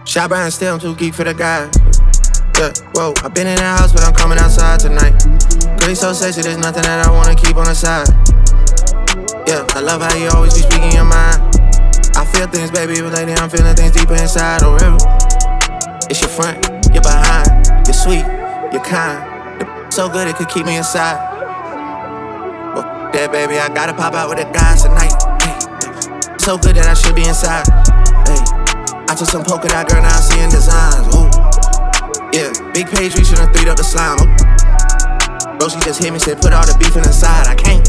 Shop and still I'm too geek for the guys. Yeah, whoa, I been in that house, but I'm coming outside tonight. Girl, you so sexy, there's nothing that I wanna keep on the side. Yeah, I love how you always be speaking your mind. I feel things, baby, but lately I'm feeling things deeper inside. Oh, real. It's your front, your behind, you're sweet, you're kind. So good it could keep me inside. Well, that baby, I gotta pop out with the guys tonight. Hey, so good that I should be inside. Hey, I took some polka dot, girl, now I'm seeing designs. Ooh, yeah, big page, we should've threed up the slime. Ooh. Bro, she just hit me, said put all the beef in the side. I can't.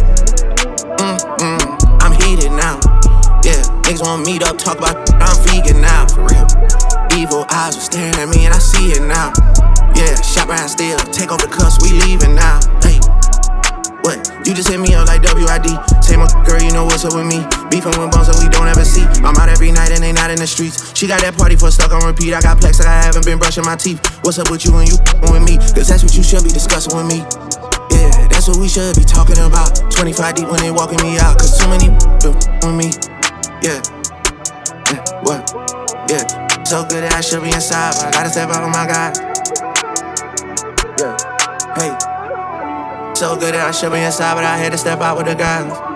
I'm heated now. Yeah, niggas wanna meet up, talk about I'm vegan now, for real. Evil eyes were staring at me and I see it now. Yeah, shop around still, take off the cuffs, we leaving now. Hey, what? You just hit me up like WID. Same old girl, you know what's up with me. Beefing with bums that we don't ever see. I'm out every night and they not in the streets. She got that party for stuck on repeat. I got plex like I haven't been brushing my teeth. What's up with you and you with me? Cause that's what you should be discussing with me. Yeah, that's what we should be talking about. 25 deep when they walking me out. Cause too many with me. Yeah, what? Yeah, so good that I should be inside, but I gotta step out with my guy. Yeah, hey, so good that I should be inside, but I had to step out with the guys.